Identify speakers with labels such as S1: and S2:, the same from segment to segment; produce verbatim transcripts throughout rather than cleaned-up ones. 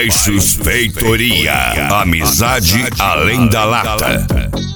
S1: Baixos Feitoria. Amizade além da lata.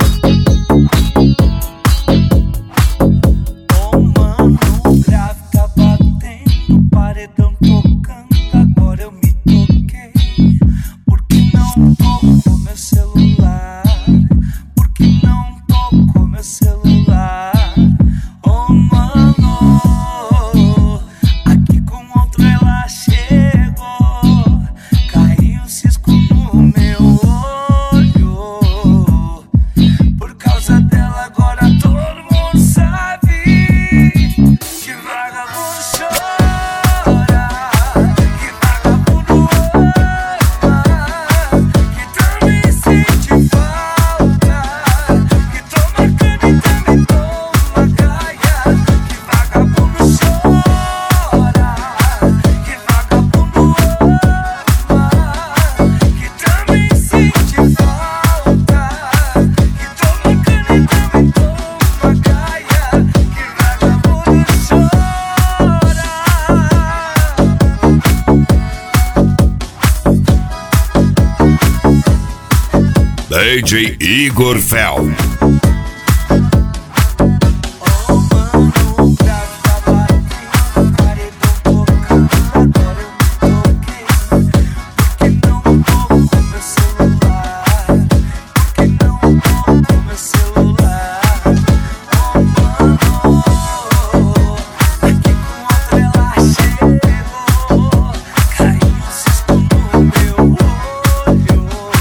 S2: Oh, mano, o grave tá batendo, paredão tocando, agora eu me toquei. Por que não tocou meu celular? Por que não tocou meu celular? Oh, mano, aqui com outro ela chegou, caiu um cisco no meu olho. Por causa dela agora todo mundo sabe que vagabundo chora, que vagabundo ama, que também sente falta, que toma cana e também toma gaia. Que vagabundo chora, que vagabundo ama, que também sente falta, que toma cana e também toma gaia. Que vagabundo chora.
S1: D J Igor Fel.
S2: Oh, mano, o grave tá batendo, paredão tocando, agora eu me toquei. Por que não tocou meu celular? Por que não tocou meu celular? Oh, mano, aqui com outra ela chegou, caiu um cisco no meu olho.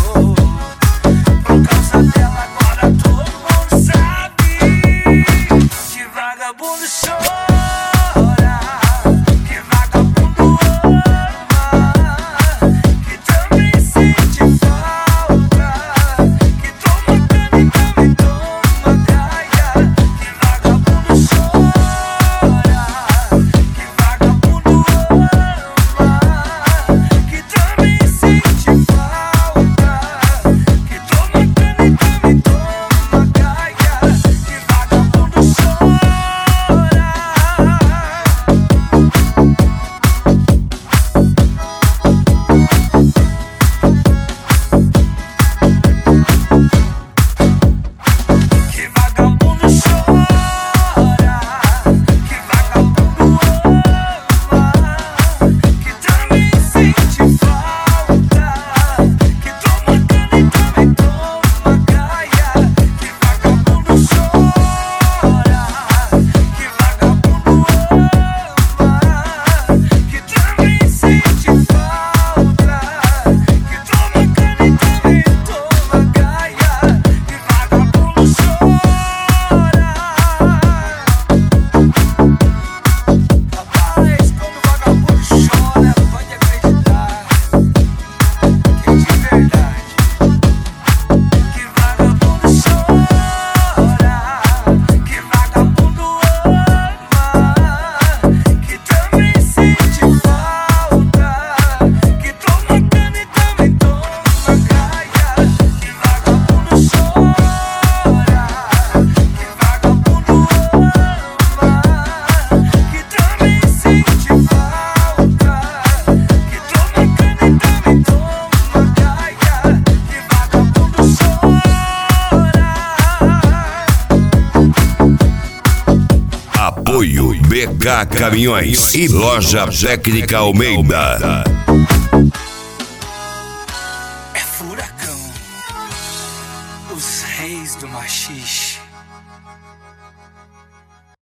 S2: Por causa dela agora todo mundo sabe que vagabundo chora, que vagabundo ama, que também sente falta, que toma cana e também toma gaia. Que vagabundo chora, que vagabundo ama, que também sente falta, que toma cana e também toma gaia. Que vagabundo chora. Que vagabundo chora, que vagabundo ama, que também sente falta, que toma cana e também toma gaia. Que vagabundo chora, que vagabundo ama, que também sente falta, que toma cana e também toma gaia. Que vagabundo chora. Rapaz, quando o vagabundo chora, pode acreditar que é de verdade. Que vagabundo chora, que vagabundo ama, que também sente falta, que toma cana e também toma gaia. Que vagabundo chora, que vagabundo ama, que também sente falta, que toma cana e também toma gaia. Que vagabundo chora.
S1: Apoio B K Caminhões e Loja Técnica Almeida.
S2: É furacão, os reis do machixe.